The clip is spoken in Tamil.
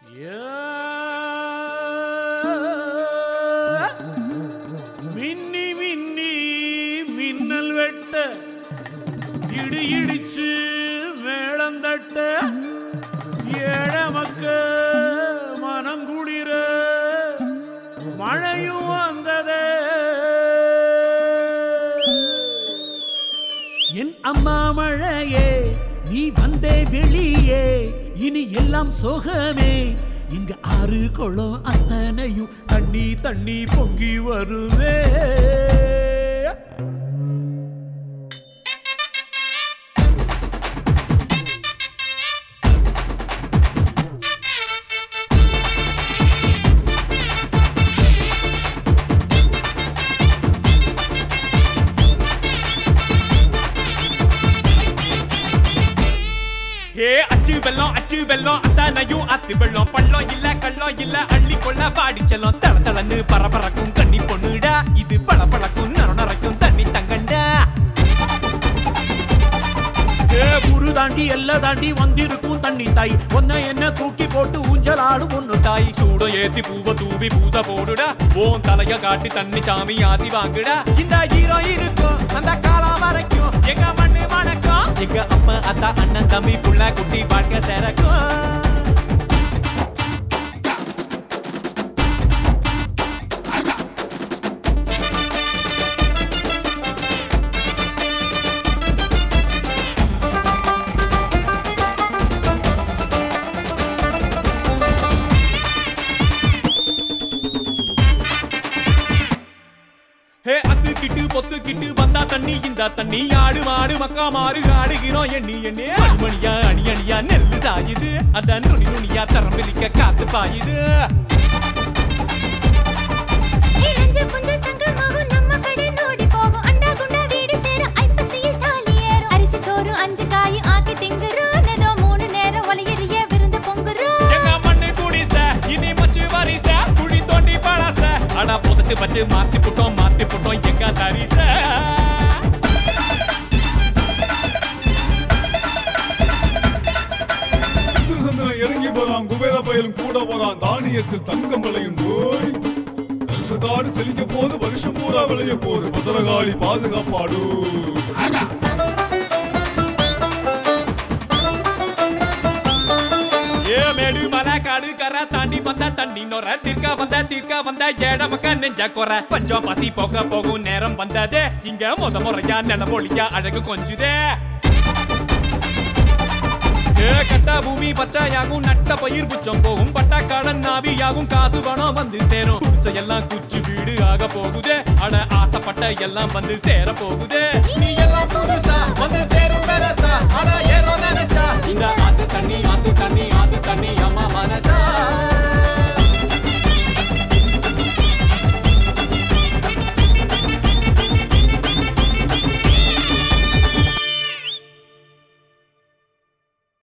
மின்னி மின்னி மின்னல் வெட்ட இடி இடிச்சு மேளந்தட்ட ஏழ மக்க மனங்குளிர மழையும் வந்ததே. என் அம்மா மழையே நீ வந்தே வெளியே, இனி எல்லாம் சோகமே. இங்க ஆறு குளம் அத்தனையும் தண்ணி தண்ணி பொங்கி வருவே. அச்சு வெள்ளம் அத்தனையும் அத்து வெள்ளம் பள்ளம் இல்ல கள்ளம் இல்ல அள்ளி கொள்ள பாடி செல்லம் தள தளன்னு பரபரக்கும் கண்ணி பொண்ணுடா இது பள பழக்கும் நரநரைக்கும் தண்ணி தங்கண்டா. புரு தாண்டி எல்ல தாண்டி வந்திருக்கும் தண்ணி தாய் ஒன்ன என்ன தூக்கி போட்டு ஊஞ்சல் ஆடும் ஒண்ணு தாய். சூட ஏத்தி பூவ தூவி பூச போடுடா ஓன் தலைய காட்டி தண்ணி சாமி ஆசி வாங்குடா. இந்த ஹீரோ இருக்கும் அந்த காலம் வரைக்கும் எங்க மண்ணு மணக்கும் எங்க அப்பா அத்தா அண்ணன் தம்பி புள்ள குட்டி வாழ்க்கை சேரக்கும். கிட்டு பொத்து கிட்டு வந்தா தண்ணி இந்த தண்ணி ஆடு மாடு மக்கா மாறு ஆடுகிறோம் எண்ணி எண்ணி மணிமணியா அணி அணியா நெல்லு சாயுது அதான் நுனி நுனியா தரம் பிரிக்க காத்து பாயுது. அடா புதைச்சு வச்சு மாத்தி புட்டோம் எங்க தரிச. சந்திரன் இறங்கி போறான் குபேர பயலும் கூட போறான் தானியத்தில் தங்கம் விளையும் போய் வருஷக்காடு செழிக்க போது வருஷம் பூரா விளைய போது பத்திரகாளி பாதுகாப்பாடு. மேடு மலை காடு கரை தாண்டி வந்த தண்ணி நொற தீர்க்க வந்த ஏழ மக்க நெஞ்ச குறை பஞ்சம் பசி போக போகும் நேரம் வந்ததே. இங்க முறையா நிலமொழியா அழகு கொஞ்சுதே. கட்ட பூமி பச்சையாகும் நட்ட பயிர் புச்சம் போகும் பட்டக்காடன் நாவியாகும் காசு பணம் வந்து சேரும். குடிசையெல்லாம் குச்சி வீடு ஆக போகுதே அட ஆசைப்பட்ட எல்லாம் வந்து சேர போகுதே. இனி எல்லாம் புதுசா வந்து சேரும் பெருசா அட ஏறோ நினைச்சா இந்த